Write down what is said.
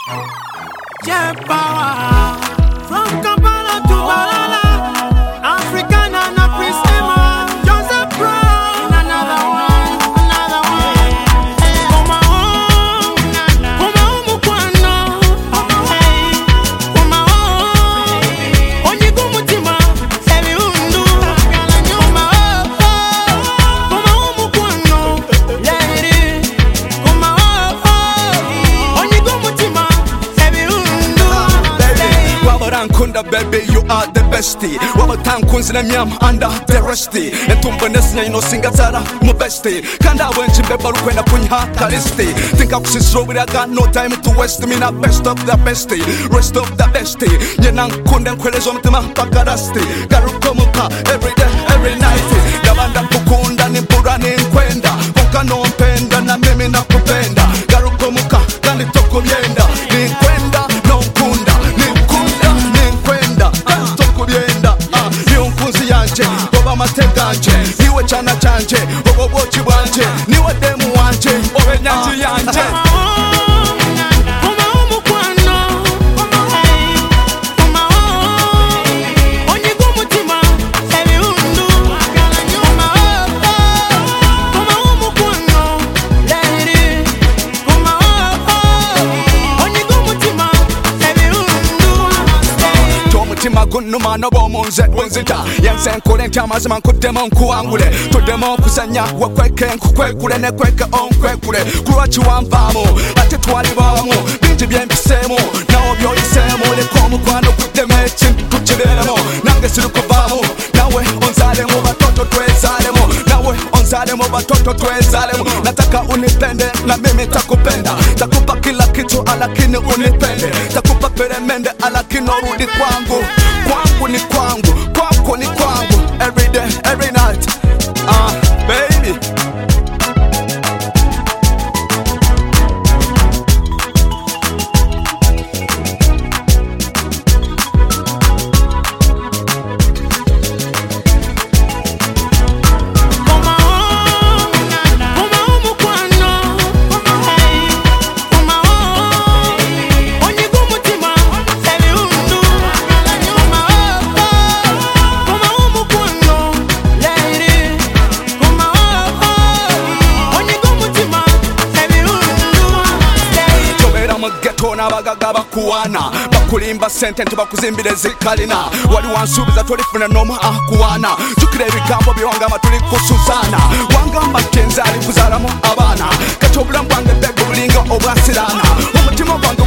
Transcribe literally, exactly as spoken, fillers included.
Yeah, power. From Kampala to Balala, African and a Prisma, Joseph Brown, another one, another one. Come on, come on, Mukwano, hey, come on, onye kumutima, ebi undu, come on, come on, Mukwano, lady, come on, onye kumutima, ebi undu, baby. Wabarankunda baby, you are the bestie. Wabatankunzi na myam under the resty. Entumba nesinya ino singatara mu bestie. Kanda wenchi beba rukwenda kunya kalisti. Think I could slow it, I got no time to waste. Me not best of the bestie, rest of the bestie. Nyenankunda nkwelezo mtima mpaka rasti. Garukomuka every day, every night. Yabanda kukunda ni mpura ni nkwenda. Konka no mpenda na mimi na kupenda. Garukomuka kandi toko myenda. Ni nkwenda no nkunda. Ni nkunda ni nkwenda. Kandi toko myenda. Niyo nkunzi yanje, oba mateganje. Niwe chana chanje, oba bochi bwanje. Niwe demu wanje, obe nyanji yanje. Gunuma no bomunze wenzita Yense nkule ntyamazima nkudemo nkuwangule Tudemo kusanya wakweke nkukwekule Nekweke onkwekule Kulwachi wamvamo Ate twalibamu Binji byempisemo Nawo byoyisemo Leko mukwano kutemechi Kuchilemo Nange sirukuvamo Nawe onzalemo Batoto twezalemo Nawe onzalemo Batoto twezalemo Nataka unipende Na mimi takupenda Takupa kila kitu alakini unipende Takupa peremende alakini urudi kwangu Kwangu ni kwangu, kwako ni kwangu. Every day, every night, ah, uh, baby. Tona bagaga bakuwana bakulimba sente ntubakuzimbire zikalina wali wansubiza tolifuna noma akuwana jukire ebigambo byongama tuli kusuzana wangamba kenza ali kuzalamu abana katobula mbwange bego bulinga obwasirana umutima